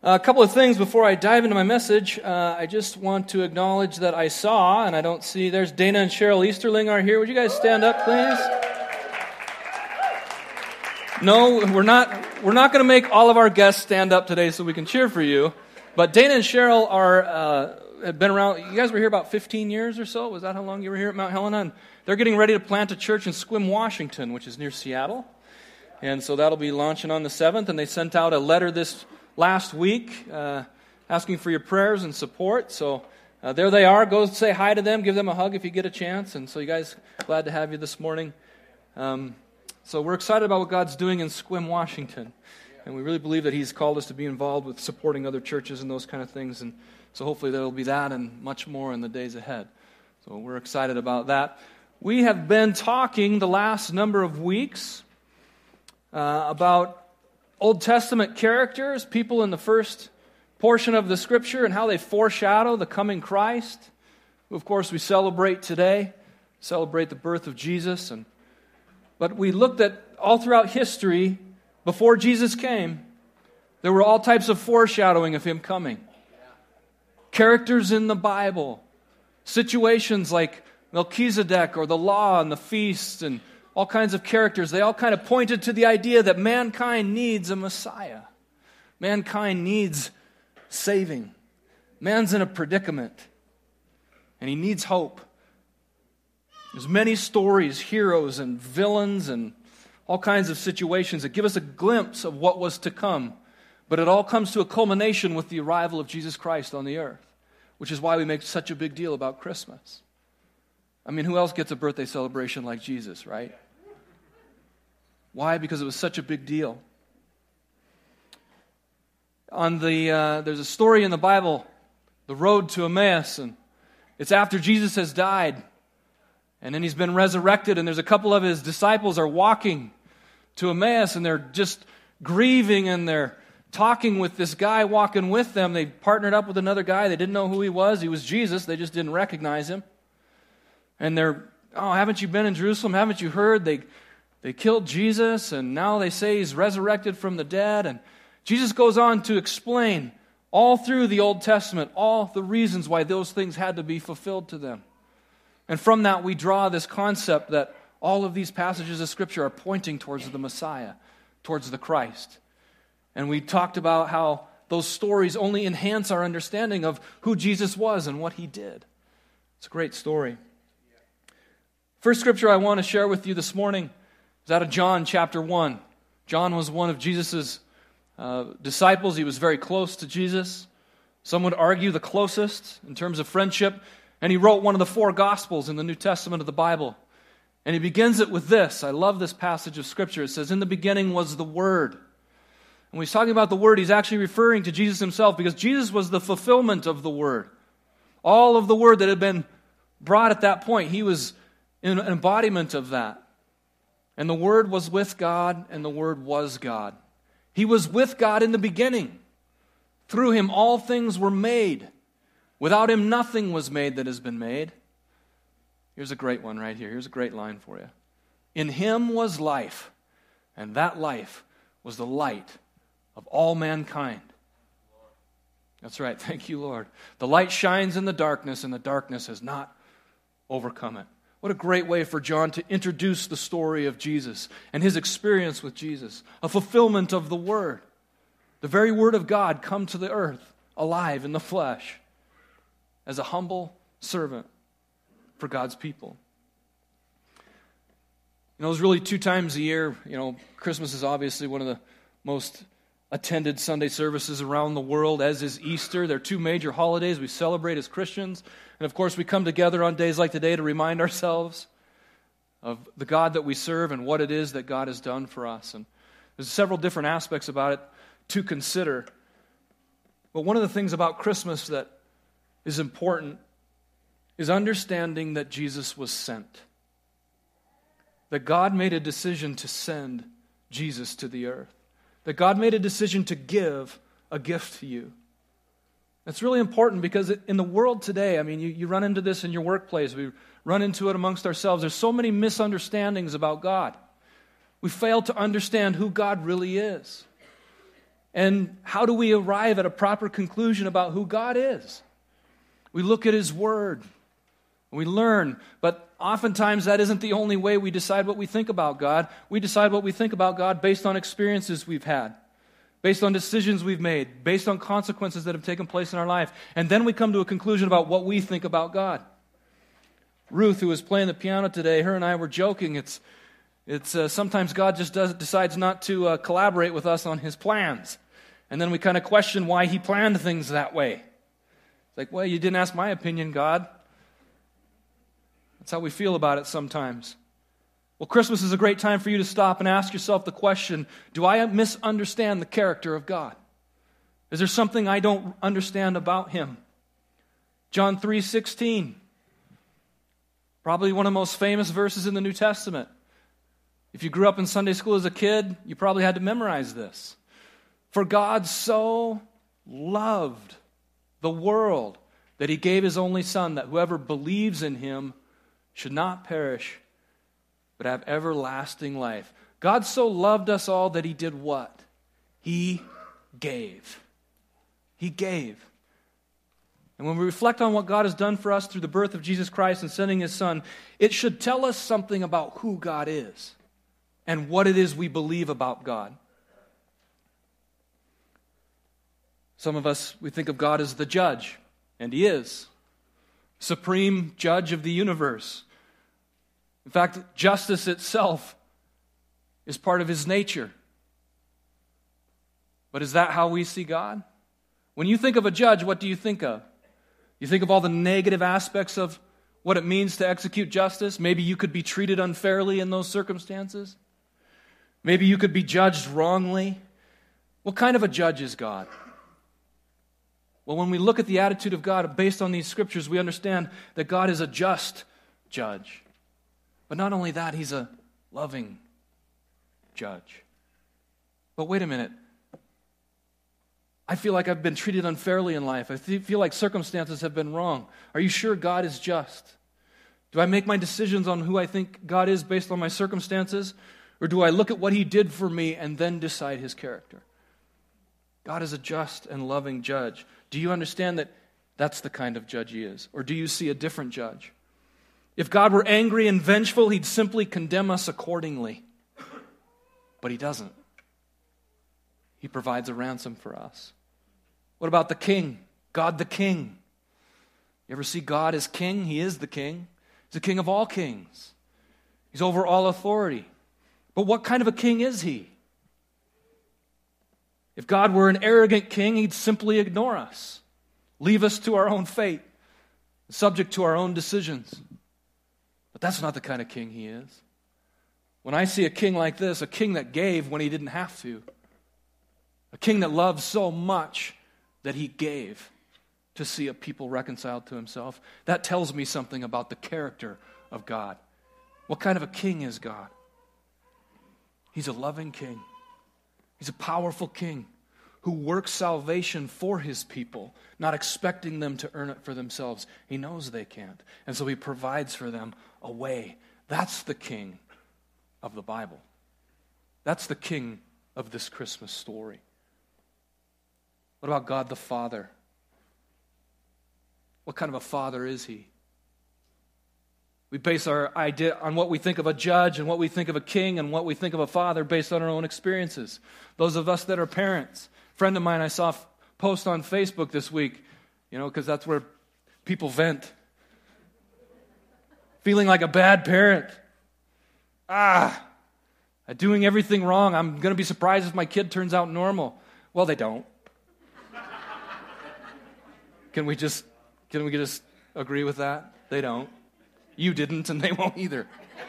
A couple of things before I dive into my message. I just want to acknowledge that I saw, and I don't see, there's Dana and Cheryl Easterling are here. Would you guys stand up, please? No, we're not going to make all of our guests stand up today so we can cheer for you. But Dana and Cheryl have been around. You guys were here about 15 years or so. Was that how long you were here at Mount Helena? And they're getting ready to plant a church in Sequim, Washington, which is near Seattle. And so that'll be launching on the 7th. And they sent out a letter this last week asking for your prayers and support. So there they are. Go say hi to them. Give them a hug if you get a chance. And so you guys, glad to have you this morning. So we're excited about what God's doing in Sequim, Washington. And we really believe that He's called us to be involved with supporting other churches and those kind of things. And so hopefully there will be that and much more in the days ahead. So we're excited about that. We have been talking the last number of weeks about Old Testament characters, people in the first portion of the Scripture, and how they foreshadow the coming Christ, who, of course, we celebrate today, celebrate the birth of Jesus. But we looked at all throughout history, before Jesus came, there were all types of foreshadowing of Him coming. Characters in the Bible, situations like Melchizedek or the law and the feast and all kinds of characters, they all kind of pointed to the idea that mankind needs a Messiah. Mankind needs saving. Man's in a predicament, and he needs hope. There's many stories, heroes and villains and all kinds of situations that give us a glimpse of what was to come. But it all comes to a culmination with the arrival of Jesus Christ on the earth, which is why we make such a big deal about Christmas. I mean, who else gets a birthday celebration like Jesus, right? Why? Because it was such a big deal. There's a story in the Bible, the road to Emmaus, and it's after Jesus has died, and then He's been resurrected, and there's a couple of His disciples are walking to Emmaus, and they're just grieving, and they're talking with this guy walking with them. They partnered up with another guy. They didn't know who he was. He was Jesus. They just didn't recognize Him. And they're, haven't you been in Jerusalem? Haven't you heard? They killed Jesus, and now they say He's resurrected from the dead. And Jesus goes on to explain all through the Old Testament all the reasons why those things had to be fulfilled to them. And from that we draw this concept that all of these passages of Scripture are pointing towards the Messiah, towards the Christ. And we talked about how those stories only enhance our understanding of who Jesus was and what He did. It's a great story. First scripture I want to share with you this morning is out of John chapter 1. John was one of Jesus' disciples. He was very close to Jesus. Some would argue the closest in terms of friendship. And he wrote one of the 4 Gospels in the New Testament of the Bible. And he begins it with this. I love this passage of Scripture. It says, "In the beginning was the Word." And when he's talking about the Word, he's actually referring to Jesus Himself, because Jesus was the fulfillment of the Word. All of the Word that had been brought at that point, He was an embodiment of that. And the Word was with God, and the Word was God. He was with God in the beginning. Through Him all things were made. Without Him nothing was made that has been made. Here's a great one right here. Here's a great line for you. "In Him was life, and that life was the light of all mankind." That's right. Thank you, Lord. "The light shines in the darkness, and the darkness has not overcome it." What a great way for John to introduce the story of Jesus and His experience with Jesus. A fulfillment of the Word. The very Word of God come to the earth, alive in the flesh, as a humble servant for God's people. There's really 2 times a year. Christmas is obviously one of the most attended Sunday services around the world, as is Easter. They're 2 major holidays we celebrate as Christians. And of course, we come together on days like today to remind ourselves of the God that we serve and what it is that God has done for us. And there's several different aspects about it to consider. But one of the things about Christmas that is important is understanding that Jesus was sent. That God made a decision to send Jesus to the earth. That God made a decision to give a gift to you. That's really important, because in the world today, you run into this in your workplace. We run into it amongst ourselves. There's so many misunderstandings about God. We fail to understand who God really is. And how do we arrive at a proper conclusion about who God is? We look at His Word. We learn. But oftentimes that isn't the only way we decide what we think about God. We decide what we think about God based on experiences we've had, based on decisions we've made, based on consequences that have taken place in our life. And then we come to a conclusion about what we think about God. Ruth, who was playing the piano today, her and I were joking. It's sometimes God just decides not to collaborate with us on His plans. And then we kind of question why He planned things that way. It's like, well, you didn't ask my opinion, God. That's how we feel about it sometimes. Well, Christmas is a great time for you to stop and ask yourself the question, do I misunderstand the character of God? Is there something I don't understand about Him? John 3:16, probably one of the most famous verses in the New Testament. If you grew up in Sunday school as a kid, you probably had to memorize this. For God so loved the world that He gave His only Son, that whoever believes in Him should not perish, but have everlasting life. God so loved us all that He did what? He gave. He gave. And when we reflect on what God has done for us through the birth of Jesus Christ and sending His Son, it should tell us something about who God is and what it is we believe about God. Some of us, we think of God as the judge, and He is. Supreme judge of the universe. In fact, justice itself is part of His nature. But is that how we see God? When you think of a judge, what do you think of? You think of all the negative aspects of what it means to execute justice. Maybe you could be treated unfairly in those circumstances. Maybe you could be judged wrongly. What kind of a judge is God? Well, when we look at the attitude of God based on these scriptures, we understand that God is a just judge. But not only that, He's a loving judge. But wait a minute. I feel like I've been treated unfairly in life. I feel like circumstances have been wrong. Are you sure God is just? Do I make my decisions on who I think God is based on my circumstances? Or do I look at what He did for me and then decide His character? God is a just and loving judge. Do you understand that that's the kind of judge He is? Or do you see a different judge? If God were angry and vengeful, He'd simply condemn us accordingly. But He doesn't. He provides a ransom for us. What about the king? God the king. You ever see God as king? He is the king. He's the king of all kings. He's over all authority. But what kind of a king is He? If God were an arrogant king, He'd simply ignore us, leave us to our own fate, subject to our own decisions. But that's not the kind of king He is. When I see a king like this, a king that gave when He didn't have to, a king that loved so much that He gave to see a people reconciled to Himself, that tells me something about the character of God. What kind of a king is God? He's a loving king. He's a powerful king who works salvation for His people, not expecting them to earn it for themselves. He knows they can't, and so He provides for them a way. That's the king of the Bible. That's the king of this Christmas story. What about God the Father? What kind of a father is He? We base our idea on what we think of a judge and what we think of a king and what we think of a father based on our own experiences. Those of us that are parents. A friend of mine I saw post on Facebook this week, because that's where people vent. Feeling like a bad parent. I'm doing everything wrong. I'm going to be surprised if my kid turns out normal. Well, they don't. Can we just agree with that? They don't. You didn't, and they won't either.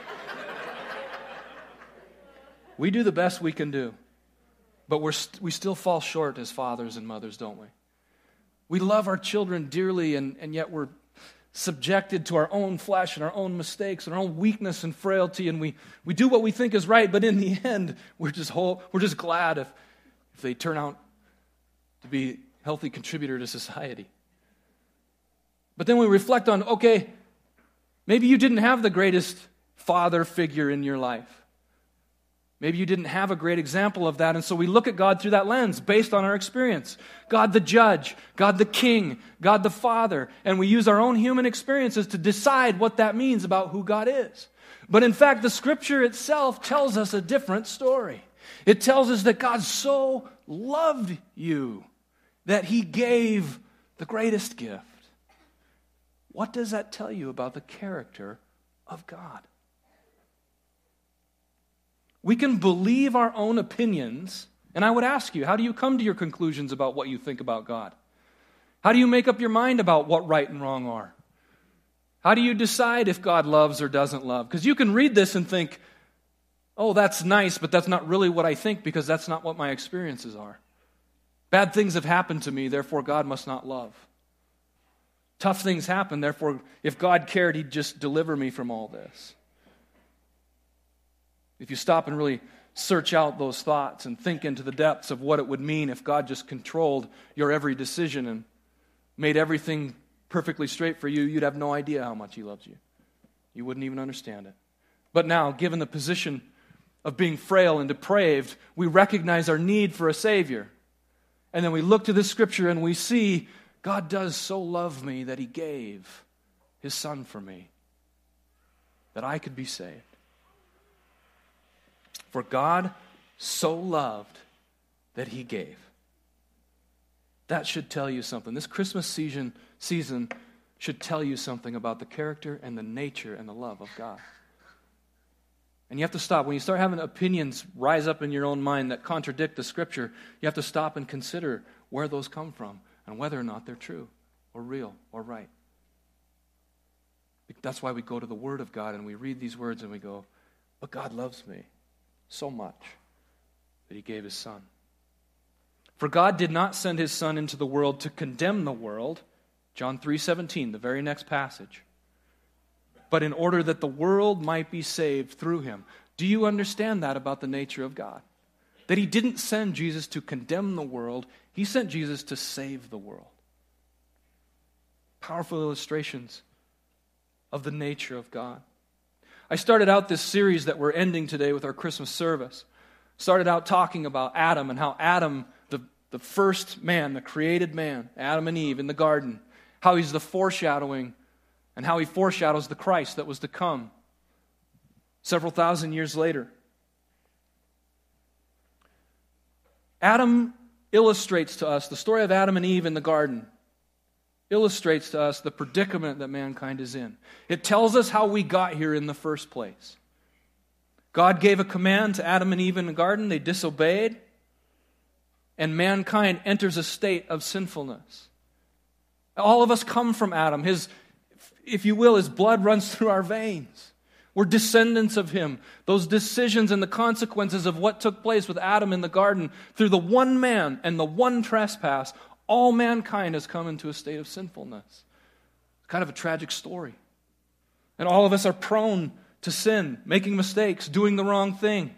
We do the best we can do, but we still fall short as fathers and mothers, don't we? We love our children dearly, and yet we're subjected to our own flesh and our own mistakes and our own weakness and frailty, and we do what we think is right, but in the end, we're just glad if they turn out to be a healthy contributor to society. But then we reflect on, okay, maybe you didn't have the greatest father figure in your life. Maybe you didn't have a great example of that, and so we look at God through that lens based on our experience. God the judge, God the king, God the father, and we use our own human experiences to decide what that means about who God is. But in fact, the Scripture itself tells us a different story. It tells us that God so loved you that He gave the greatest gift. What does that tell you about the character of God? We can believe our own opinions, and I would ask you, how do you come to your conclusions about what you think about God? How do you make up your mind about what right and wrong are? How do you decide if God loves or doesn't love? Because you can read this and think, oh, that's nice, but that's not really what I think because that's not what my experiences are. Bad things have happened to me, therefore God must not love. Tough things happen, therefore if God cared, He'd just deliver me from all this. If you stop and really search out those thoughts and think into the depths of what it would mean if God just controlled your every decision and made everything perfectly straight for you, you'd have no idea how much He loves you. You wouldn't even understand it. But now, given the position of being frail and depraved, we recognize our need for a Savior. And then we look to this Scripture and we see God does so love me that He gave His Son for me, that I could be saved. For God so loved that He gave. That should tell you something. This Christmas season should tell you something about the character and the nature and the love of God. And you have to stop. When you start having opinions rise up in your own mind that contradict the Scripture, you have to stop and consider where those come from and whether or not they're true or real or right. That's why we go to the Word of God and we read these words and we go, but God loves me so much that He gave His Son. For God did not send His Son into the world to condemn the world, John 3:17, the very next passage, but in order that the world might be saved through Him. Do you understand that about the nature of God? That He didn't send Jesus to condemn the world, He sent Jesus to save the world. Powerful illustrations of the nature of God. I started out this series that we're ending today with our Christmas service. Started out talking about Adam and how Adam, the first man, the created man, Adam and Eve in the garden, how he's the foreshadowing and how he foreshadows the Christ that was to come several thousand years later. Adam illustrates to us, the story of Adam and Eve in the garden illustrates to us the predicament that mankind is in. It tells us how we got here in the first place. God gave a command to Adam and Eve in the garden. They disobeyed, and mankind enters a state of sinfulness. All of us come from Adam. His, if you will, his blood runs through our veins. We're descendants of him. Those decisions and the consequences of what took place with Adam in the garden, through the one man and the one trespass, all mankind has come into a state of sinfulness. Kind of a tragic story. And all of us are prone to sin, making mistakes, doing the wrong thing.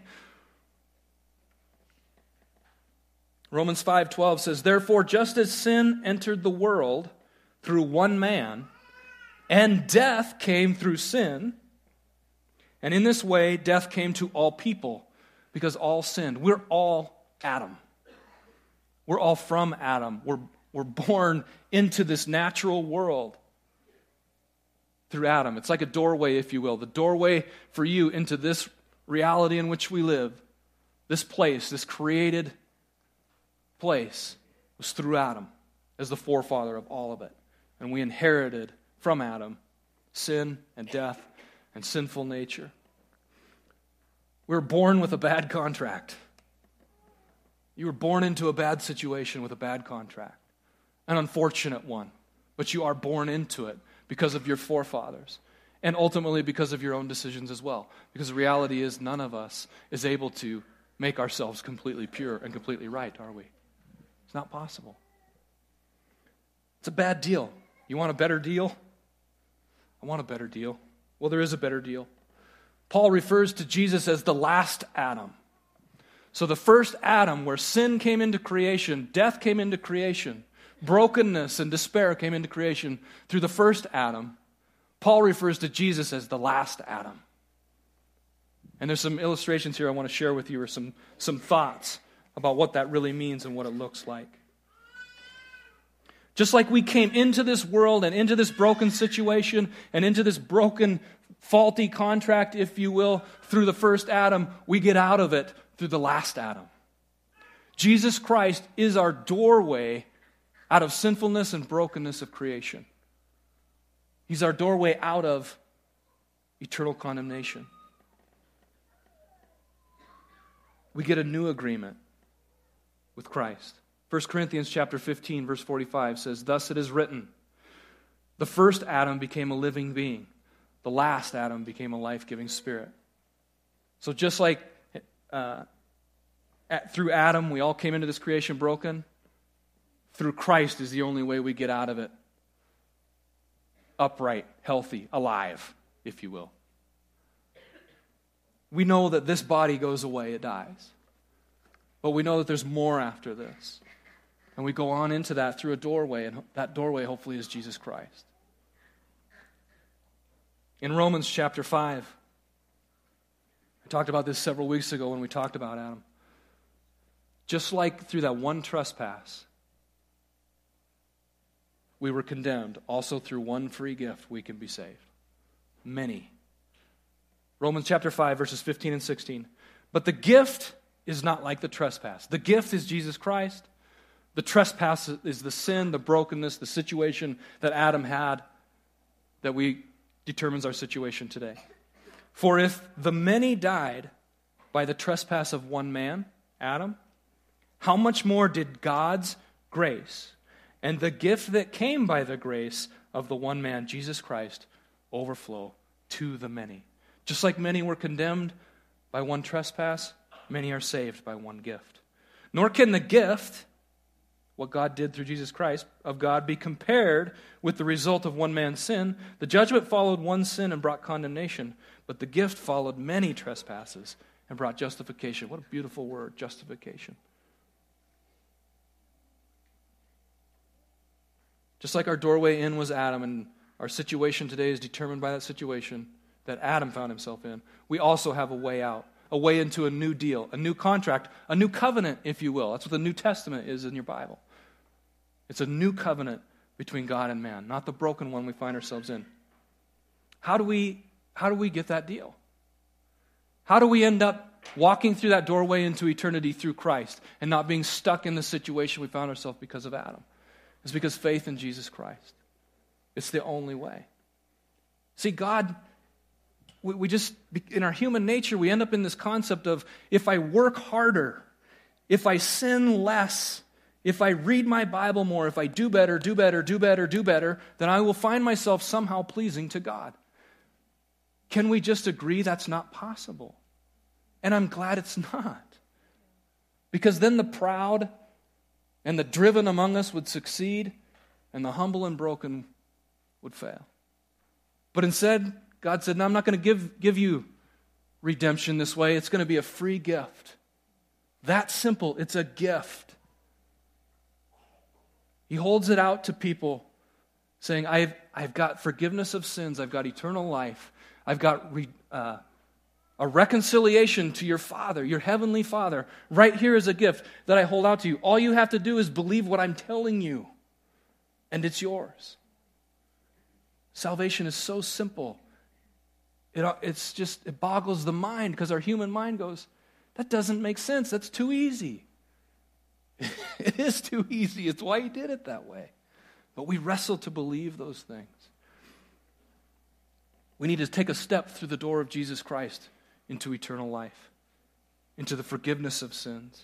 Romans 5:12 says, "Therefore, just as sin entered the world through one man, and death came through sin, and in this way death came to all people, because all sinned." We're all Adam. We're all from Adam. We're born into this natural world through Adam. It's like a doorway, if you will. The doorway for you into this reality in which we live, this place, this created place, was through Adam as the forefather of all of it. And we inherited from Adam sin and death and sinful nature. We were born with a bad contract. You were born into a bad situation with a bad contract. An unfortunate one. But you are born into it because of your forefathers. And ultimately because of your own decisions as well. Because the reality is none of us is able to make ourselves completely pure and completely right, are we? It's not possible. It's a bad deal. You want a better deal? I want a better deal. Well, there is a better deal. Paul refers to Jesus as the last Adam. So the first Adam, where sin came into creation, death came into creation, brokenness and despair came into creation through the first Adam, Paul refers to Jesus as the last Adam. And there's some illustrations here I want to share with you, or some thoughts about what that really means and what it looks like. Just like we came into this world and into this broken situation and into this broken, faulty contract, if you will, through the first Adam, we get out of it through the last Adam. Jesus Christ is our doorway out of sinfulness and brokenness of creation. He's our doorway out of eternal condemnation. We get a new agreement with Christ. 1 Corinthians chapter 15, verse 45 says, "Thus it is written, the first Adam became a living being. The last Adam became a life-giving spirit." So just like through Adam we all came into this creation broken, through Christ is the only way we get out of it upright, healthy, alive, if you will. We know that this body goes away, it dies. But we know that there's more after this. And we go on into that through a doorway, and that doorway hopefully is Jesus Christ. In Romans chapter 5, I talked about this several weeks ago when we talked about Adam. Just like through that one trespass, we were condemned, also through one free gift we can be saved. Many. Romans chapter 5, verses 15 and 16. "But the gift is not like the trespass." The gift is Jesus Christ. The trespass is the sin, the brokenness, the situation that Adam had that determines our situation today. "For if the many died by the trespass of one man, Adam, how much more did God's grace and the gift that came by the grace of the one man, Jesus Christ, overflow to the many?" Just like many were condemned by one trespass, many are saved by one gift. "Nor can the gift," what God did through Jesus Christ, "of God be compared with the result of one man's sin. The judgment followed one sin and brought condemnation, but the gift followed many trespasses and brought justification." What a beautiful word, justification. Just like our doorway in was Adam, and our situation today is determined by that situation that Adam found himself in, we also have a way out, a way into a new deal, a new contract, a new covenant, if you will. That's what the New Testament is in your Bible. It's a new covenant between God and man, not the broken one we find ourselves in. How do we get that deal? How do we end up walking through that doorway into eternity through Christ and not being stuck in the situation we found ourselves because of Adam? It's because faith in Jesus Christ. It's the only way. See, God, we just, in our human nature, we end up in this concept of, if I work harder, if I sin less, if I read my Bible more, if I do better, then I will find myself somehow pleasing to God. Can we just agree that's not possible? And I'm glad it's not. Because then the proud and the driven among us would succeed, and the humble and broken would fail. But instead, God said, "No, I'm not going to give you redemption this way. It's going to be a free gift." That simple. It's a gift. He holds it out to people, saying, I've got forgiveness of sins. I've got eternal life. I've got a reconciliation to your Father, your heavenly Father. Right here is a gift that I hold out to you. All you have to do is believe what I'm telling you, and it's yours. Salvation is so simple. It boggles the mind, because our human mind goes, that doesn't make sense. That's too easy. It is too easy. It's why He did it that way. But we wrestle to believe those things. We need to take a step through the door of Jesus Christ into eternal life, into the forgiveness of sins.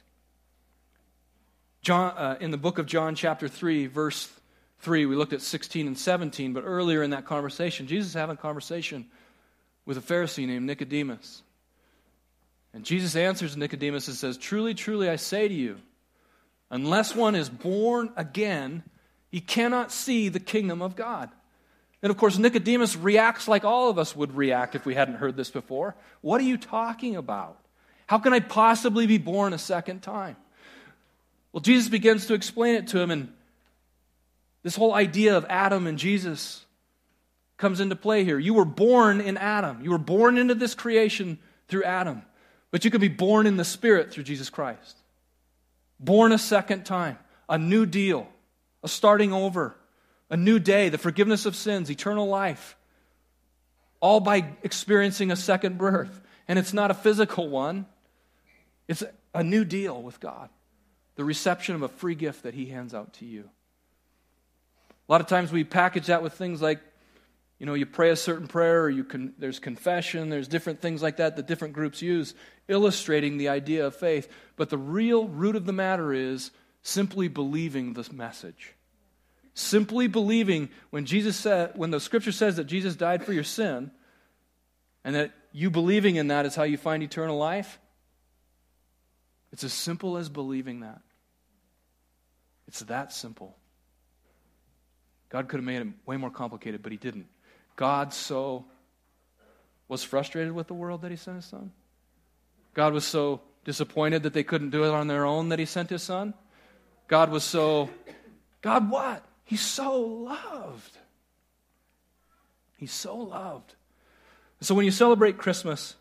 In the book of John chapter 3, verse 3, we looked at 16 and 17, but earlier in that conversation, Jesus is having a conversation with a Pharisee named Nicodemus. And Jesus answers Nicodemus and says, "Truly, truly, I say to you, unless one is born again, he cannot see the kingdom of God." And of course, Nicodemus reacts like all of us would react if we hadn't heard this before. What are you talking about? How can I possibly be born a second time? Well, Jesus begins to explain it to him, and this whole idea of Adam and Jesus comes into play here. You were born in Adam. You were born into this creation through Adam. But you can be born in the Spirit through Jesus Christ. Born a second time, a new deal, a starting over, a new day, the forgiveness of sins, eternal life, all by experiencing a second birth. And it's not a physical one. It's a new deal with God, the reception of a free gift that He hands out to you. A lot of times we package that with things like, you pray a certain prayer, or there's confession, there's different things like that different groups use, illustrating the idea of faith. But the real root of the matter is simply believing this message. Simply believing when the Scripture says that Jesus died for your sin, and that you believing in that is how you find eternal life. It's as simple as believing that. It's that simple. God could have made it way more complicated, but He didn't. God so was frustrated with the world that He sent His Son. God was so disappointed that they couldn't do it on their own that He sent His Son. God what? He's so loved. He's so loved. So when you celebrate Christmas,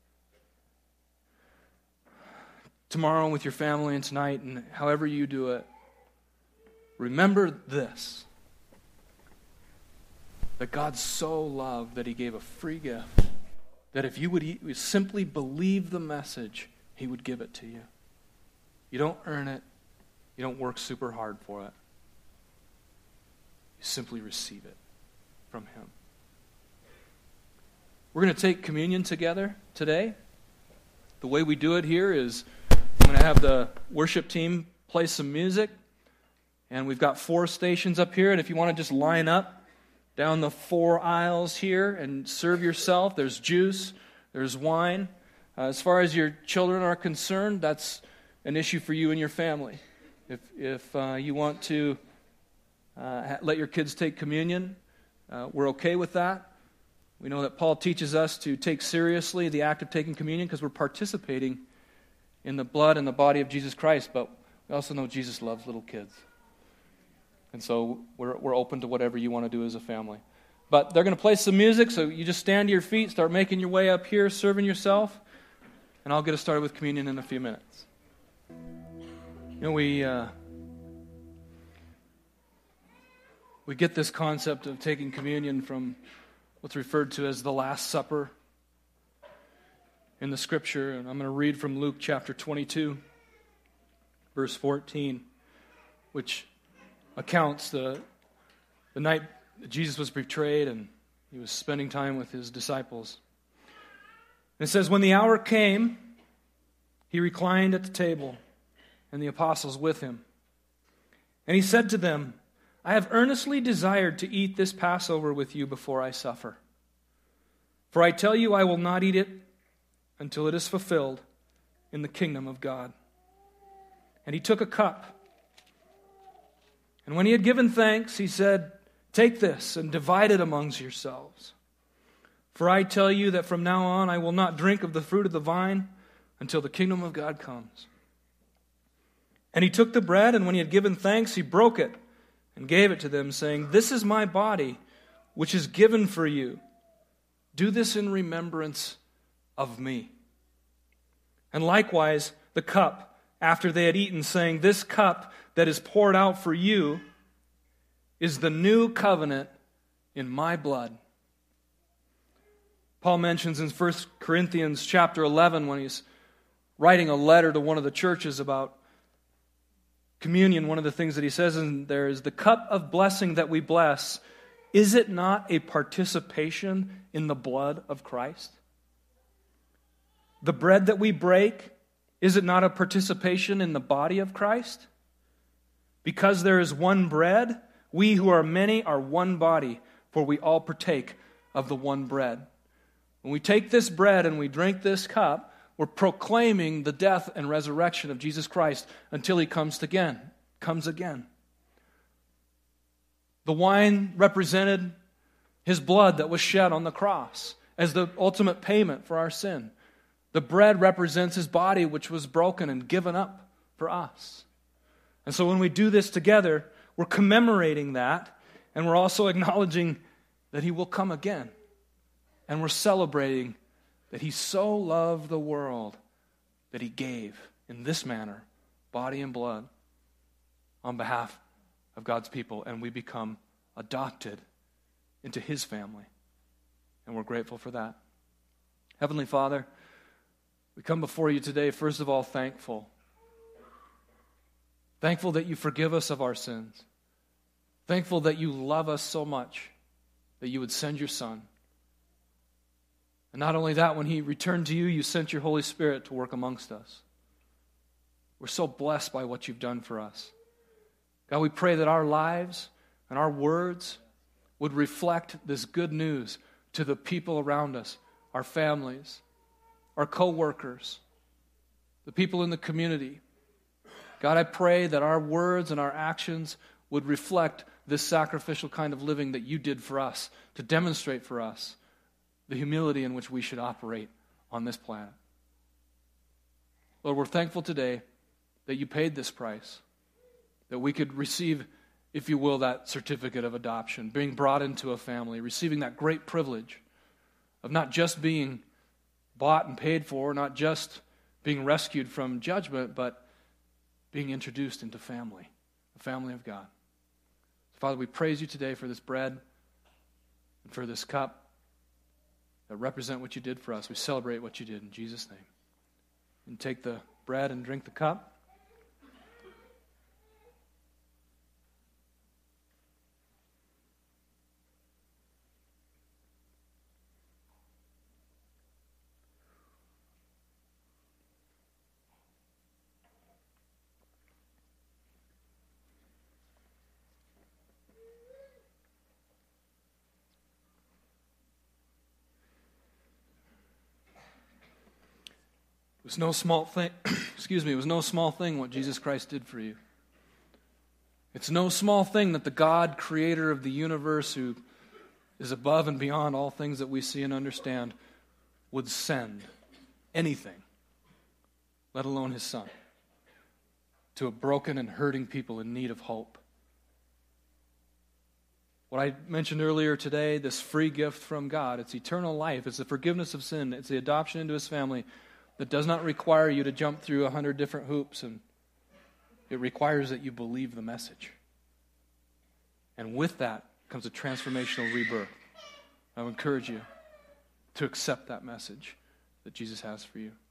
tomorrow with your family and tonight and however you do it, remember this. That God so loved that He gave a free gift. That if you would simply believe the message, He would give it to you. You don't earn it. You don't work super hard for it. You simply receive it from Him. We're going to take communion together today. The way we do it here is I'm going to have the worship team play some music. And we've got 4 stations up here. And if you want to just line up down the 4 aisles here and serve yourself, there's juice, there's wine. As far as your children are concerned, that's an issue for you and your family. If you want to let your kids take communion, we're okay with that. We know that Paul teaches us to take seriously the act of taking communion because we're participating in the blood and the body of Jesus Christ, but we also know Jesus loves little kids. And so we're open to whatever you want to do as a family. But they're going to play some music, so you just stand to your feet, start making your way up here, serving yourself, and I'll get us started with communion in a few minutes. We get this concept of taking communion from what's referred to as the Last Supper in the Scripture. And I'm going to read from Luke chapter 22, verse 14, which accounts the night that Jesus was betrayed and He was spending time with His disciples. And it says, when the hour came, He reclined at the table, and the apostles with Him. And He said to them, I have earnestly desired to eat this Passover with you before I suffer. For I tell you, I will not eat it until it is fulfilled in the kingdom of God. And He took a cup. And when He had given thanks, He said, take this and divide it amongst yourselves. For I tell you that from now on I will not drink of the fruit of the vine until the kingdom of God comes. And He took the bread, and when He had given thanks, He broke it and gave it to them, saying, this is my body, which is given for you. Do this in remembrance of me. And likewise, the cup, after they had eaten, saying, this cup that is poured out for you is the new covenant in my blood. Paul mentions in 1 Corinthians chapter 11, when he's writing a letter to one of the churches about communion, one of the things that he says in there is, the cup of blessing that we bless, is it not a participation in the blood of Christ? The bread that we break, is it not a participation in the body of Christ? Because there is one bread, we who are many are one body, for we all partake of the one bread. When we take this bread and we drink this cup, we're proclaiming the death and resurrection of Jesus Christ until He comes again. The wine represented His blood that was shed on the cross as the ultimate payment for our sin. The bread represents His body, which was broken and given up for us. And so when we do this together, we're commemorating that, and we're also acknowledging that He will come again. And we're celebrating that he so loved the world that he gave in this manner, body and blood, on behalf of God's people, and we become adopted into his family. And we're grateful for that. Heavenly Father, we come before you today, first of all, thankful. Thankful that you forgive us of our sins. Thankful that you love us so much that you would send your Son. And not only that, when he returned to you, you sent your Holy Spirit to work amongst us. We're so blessed by what you've done for us. God, we pray that our lives and our words would reflect this good news to the people around us, our families, our co-workers, the people in the community. God, I pray that our words and our actions would reflect this sacrificial kind of living that you did for us, to demonstrate for us the humility in which we should operate on this planet. Lord, we're thankful today that you paid this price, that we could receive, if you will, that certificate of adoption, being brought into a family, receiving that great privilege of not just being bought and paid for, not just being rescued from judgment, but being introduced into family, the family of God. Father, we praise you today for this bread and for this cup that represent what you did for us. We celebrate what you did in Jesus' name. And take the bread and drink the cup. It was no small thing, it was no small thing what Jesus Christ did for you. It's no small thing that the God, creator of the universe, who is above and beyond all things that we see and understand, would send anything, let alone his Son, to a broken and hurting people in need of hope. What I mentioned earlier today, this free gift from God, it's eternal life, it's the forgiveness of sin, it's the adoption into his family, that does not require you to jump through 100 different hoops, and it requires that you believe the message. And with that comes a transformational rebirth. I would encourage you to accept that message that Jesus has for you.